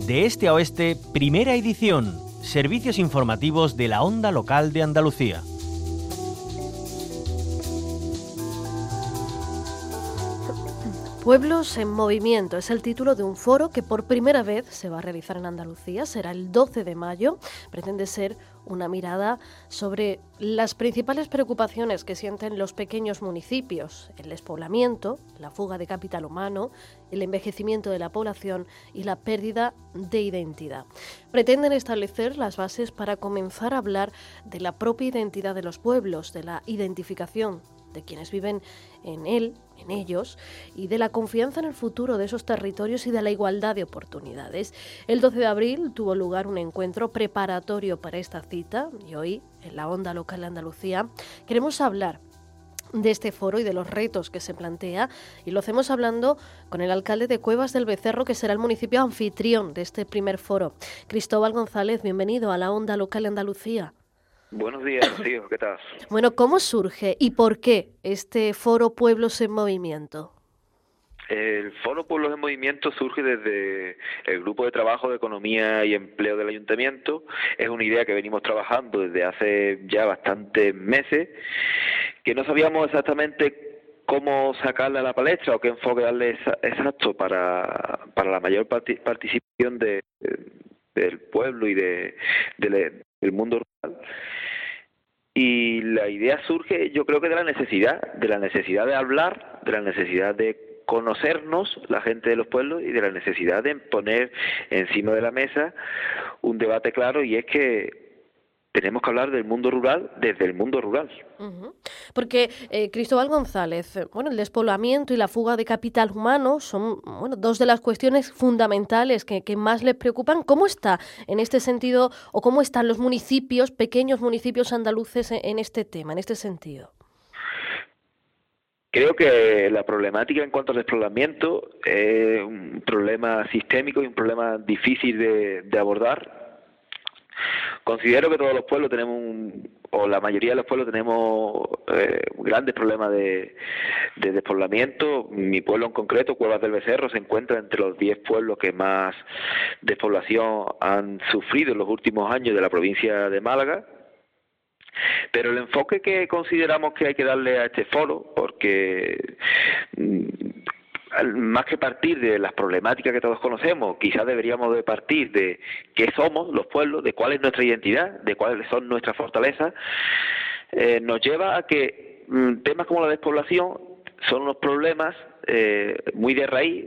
De este a oeste, primera edición. Servicios informativos de la Onda Local de Andalucía. Pueblos en Movimiento es el título de un foro que por primera vez se va a realizar en Andalucía. Será el 12 de mayo. Pretende ser una mirada sobre las principales preocupaciones que sienten los pequeños municipios: el despoblamiento, la fuga de capital humano, el envejecimiento de la población y la pérdida de identidad. Pretenden establecer las bases para comenzar a hablar de la propia identidad de los pueblos, de la identificación de quienes viven en ellos, y de la confianza en el futuro de esos territorios y de la igualdad de oportunidades. El 12 de abril tuvo lugar un encuentro preparatorio para esta cita y hoy, en la Onda Local de Andalucía, queremos hablar de este foro y de los retos que se plantea, y lo hacemos hablando con el alcalde de Cuevas del Becerro, que será el municipio anfitrión de este primer foro. Cristóbal González, bienvenido a la Onda Local de Andalucía. Buenos días, Rocío, ¿qué tal? Bueno, ¿cómo surge y por qué este foro Pueblos en Movimiento? El Foro Pueblos en Movimiento surge desde el Grupo de Trabajo de Economía y Empleo del Ayuntamiento. Es una idea que venimos trabajando desde hace ya bastantes meses, que no sabíamos exactamente cómo sacarla a la palestra o qué enfoque darle exacto para la mayor participación del pueblo y del mundo rural. Y la idea surge, yo creo que de la necesidad de hablar, de la necesidad de conocernos, la gente de los pueblos, y de la necesidad de poner encima de la mesa un debate claro, y es que tenemos que hablar del mundo rural desde el mundo rural. Porque, Cristóbal González, el despoblamiento y la fuga de capital humano son dos de las cuestiones fundamentales que más les preocupan. ¿Cómo está en este sentido, o cómo están los municipios, pequeños municipios andaluces en este tema, en este sentido? Creo que la problemática en cuanto al despoblamiento es un problema sistémico y un problema difícil de abordar. Considero que todos los pueblos tenemos, o la mayoría de los pueblos tenemos grandes problemas de despoblamiento. Mi pueblo en concreto, Cuevas del Becerro, se encuentra entre los 10 pueblos que más despoblación han sufrido en los últimos años de la provincia de Málaga. Pero el enfoque que consideramos que hay que darle a este foro, porque más que partir de las problemáticas que todos conocemos, quizás deberíamos de partir de qué somos los pueblos, de cuál es nuestra identidad, de cuáles son nuestras fortalezas. Nos lleva a que temas como la despoblación son unos problemas muy de raíz,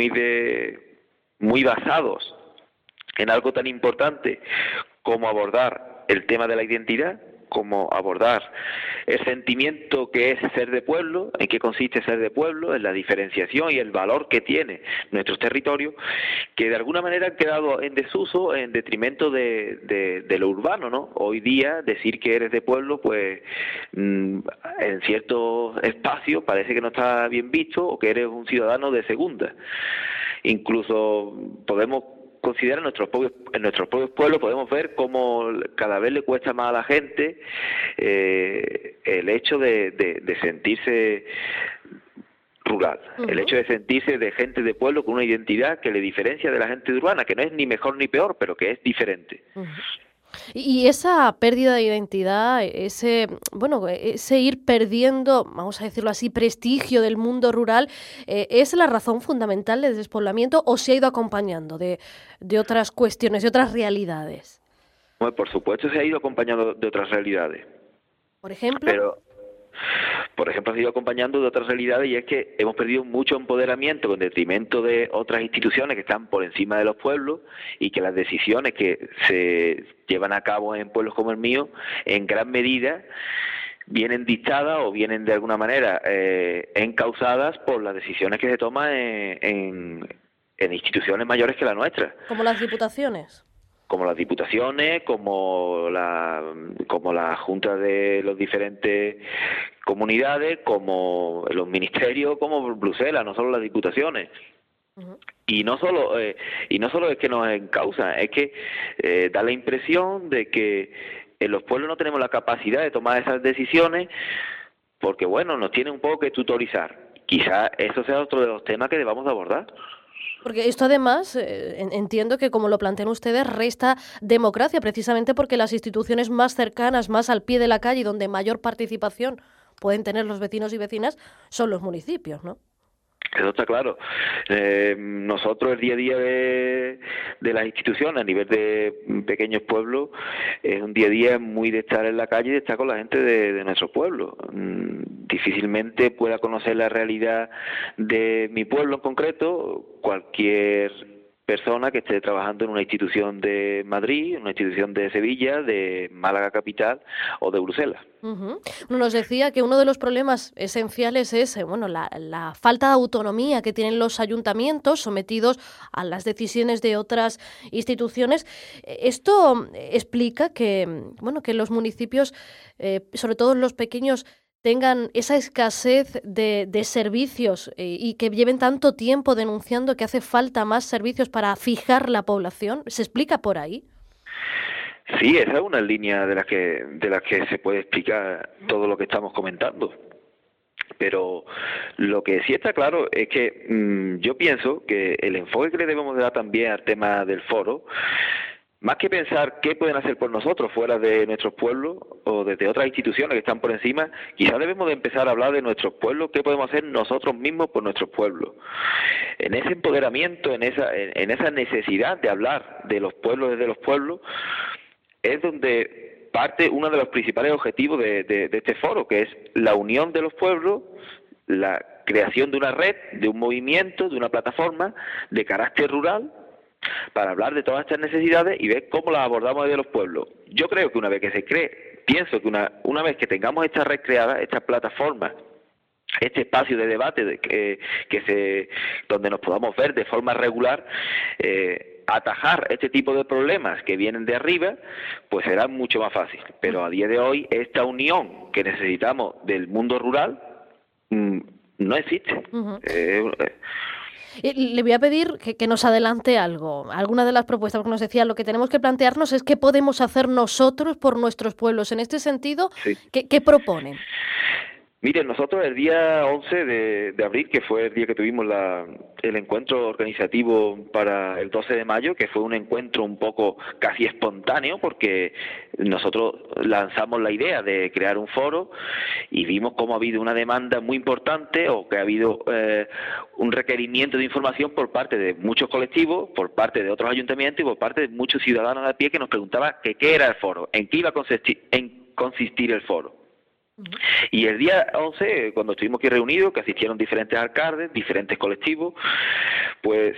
muy basados en algo tan importante como abordar el tema de la identidad, como abordar el sentimiento que es ser de pueblo, en qué consiste ser de pueblo, en la diferenciación y el valor que tiene nuestros territorios, que de alguna manera han quedado en desuso en detrimento de lo urbano, ¿no? Hoy día decir que eres de pueblo, pues en ciertos espacios parece que no está bien visto, o que eres un ciudadano de segunda. Incluso podemos considerar en nuestros propios pueblos, podemos ver cómo cada vez le cuesta más a la gente el hecho de sentirse rural, el hecho de sentirse de gente de pueblo con una identidad que le diferencia de la gente urbana, que no es ni mejor ni peor, pero que es diferente. Y esa pérdida de identidad, ese ir perdiendo, vamos a decirlo así, prestigio del mundo rural, ¿es la razón fundamental del despoblamiento, o se ha ido acompañando de otras cuestiones, de otras realidades? Bueno, por supuesto se ha ido acompañando de otras realidades. ¿Por ejemplo? Por ejemplo, ha ido acompañando de otras realidades, y es que hemos perdido mucho empoderamiento en detrimento de otras instituciones que están por encima de los pueblos, y que las decisiones que se llevan a cabo en pueblos como el mío, en gran medida vienen dictadas o vienen de alguna manera encausadas por las decisiones que se toman en instituciones mayores que la nuestra. ¿Como las diputaciones? Como las diputaciones, como la junta de los diferentes comunidades, como los ministerios, como Bruselas, no solo las diputaciones. Y no solo es que nos encausa, es que da la impresión de que en los pueblos no tenemos la capacidad de tomar esas decisiones, porque nos tienen un poco que tutorizar. Quizás eso sea otro de los temas que debamos abordar. Porque esto además, entiendo que como lo plantean ustedes, resta democracia, precisamente porque las instituciones más cercanas, más al pie de la calle y donde mayor participación pueden tener los vecinos y vecinas, son los municipios, ¿no? Eso está claro. Nosotros el día a día de las instituciones a nivel de pequeños pueblos es un día a día muy de estar en la calle y de estar con la gente de nuestro pueblo. Difícilmente pueda conocer la realidad de mi pueblo en concreto cualquier persona que esté trabajando en una institución de Madrid, una institución de Sevilla, de Málaga capital o de Bruselas. Nos decía que uno de los problemas esenciales es la falta de autonomía que tienen los ayuntamientos sometidos a las decisiones de otras instituciones. Esto explica que los municipios, sobre todo los pequeños, tengan esa escasez de servicios y que lleven tanto tiempo denunciando que hace falta más servicios para fijar la población. ¿Se explica por ahí? Sí, esa es una línea de las que se puede explicar todo lo que estamos comentando. Pero lo que sí está claro es que yo pienso que el enfoque que le debemos dar también al tema del foro, más que pensar qué pueden hacer por nosotros fuera de nuestros pueblos o desde otras instituciones que están por encima, quizás debemos de empezar a hablar de nuestros pueblos, qué podemos hacer nosotros mismos por nuestros pueblos. En ese empoderamiento, en esa necesidad de hablar de los pueblos desde los pueblos, es donde parte uno de los principales objetivos de este foro, que es la unión de los pueblos, la creación de una red, de un movimiento, de una plataforma de carácter rural, para hablar de todas estas necesidades y ver cómo las abordamos desde los pueblos. Yo creo que una vez que se cree, pienso que una vez que tengamos esta red creada, esta plataforma, este espacio de debate donde nos podamos ver de forma regular, atajar este tipo de problemas que vienen de arriba, pues será mucho más fácil. Pero a día de hoy, esta unión que necesitamos del mundo rural no existe. Le voy a pedir que nos adelante alguna de las propuestas, porque nos decía, lo que tenemos que plantearnos es qué podemos hacer nosotros por nuestros pueblos. En este sentido, sí. ¿Qué proponen? Miren, nosotros el día 11 de abril, que fue el día que tuvimos el encuentro organizativo para el 12 de mayo, que fue un encuentro un poco casi espontáneo, porque nosotros lanzamos la idea de crear un foro y vimos cómo ha habido una demanda muy importante o que ha habido un requerimiento de información por parte de muchos colectivos, por parte de otros ayuntamientos y por parte de muchos ciudadanos a pie que nos preguntaban qué era el foro, en qué iba a consistir el foro. Y el día 11, cuando estuvimos aquí reunidos, que asistieron diferentes alcaldes, diferentes colectivos, pues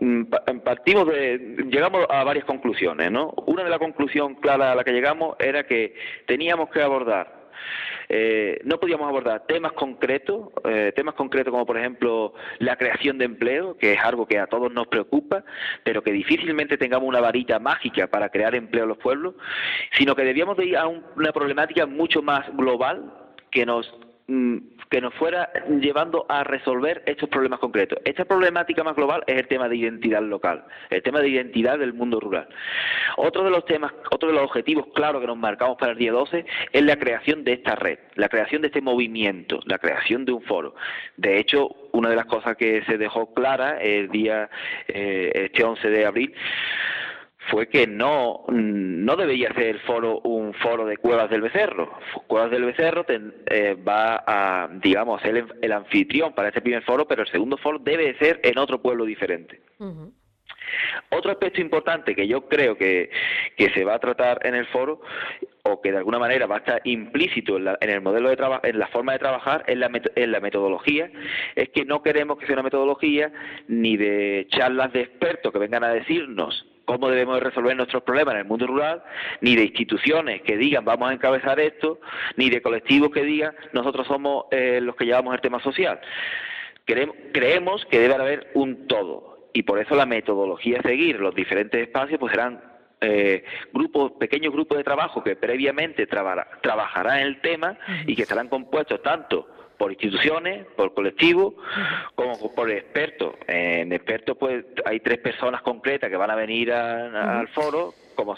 llegamos a varias conclusiones, ¿no? Una de las conclusiones claras a la que llegamos era que teníamos que abordar, no podíamos abordar temas concretos como por ejemplo la creación de empleo, que es algo que a todos nos preocupa, pero que difícilmente tengamos una varita mágica para crear empleo en los pueblos, sino que debíamos de ir a una problemática mucho más global que nos fuera llevando a resolver estos problemas concretos. Esta problemática más global es el tema de identidad local, el tema de identidad del mundo rural. Otro de los objetivos claros que nos marcamos para el día 12 es la creación de esta red, la creación de este movimiento, la creación de un foro. De hecho, una de las cosas que se dejó clara el día este 11 de abril fue que no debería ser el foro un foro de Cuevas del Becerro. Cuevas del Becerro va a, digamos, ser el anfitrión para este primer foro, pero el segundo foro debe ser en otro pueblo diferente. Uh-huh. Otro aspecto importante que yo creo que se va a tratar en el foro, o que de alguna manera va a estar implícito en el modelo de trabajo, en la forma de trabajar, en la metodología, es que no queremos que sea una metodología ni de charlas de expertos que vengan a decirnos cómo debemos resolver nuestros problemas en el mundo rural, ni de instituciones que digan vamos a encabezar esto, ni de colectivos que digan nosotros somos los que llevamos el tema social. Creemos que debe haber un todo. Y por eso la metodología a seguir, los diferentes espacios, pues serán pequeños grupos de trabajo que previamente trabajarán el tema y que estarán compuestos tanto por instituciones, por colectivos, como por expertos. En expertos, pues hay 3 personas concretas que van a venir al foro, como son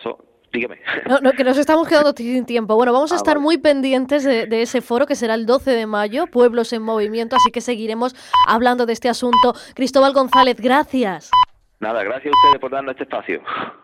Dígame. No, que nos estamos quedando sin tiempo. Bueno, vamos a estar vale. muy pendientes de ese foro que será el 12 de mayo, Pueblos en Movimiento, así que seguiremos hablando de este asunto. Cristóbal González, gracias. Nada, gracias a ustedes por darnos este espacio.